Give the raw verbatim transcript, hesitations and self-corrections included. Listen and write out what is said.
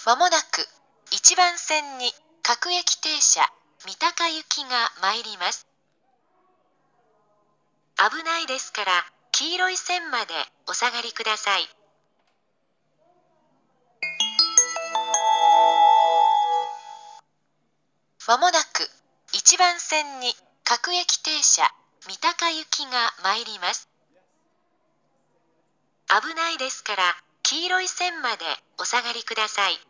まもなくいちばん線に各駅停車三鷹行きが参ります。危ないですから黄色い線までお下がりください。まもなくいちばん線に各駅停車三鷹行きが参ります。危ないですから黄色い線までお下がりください。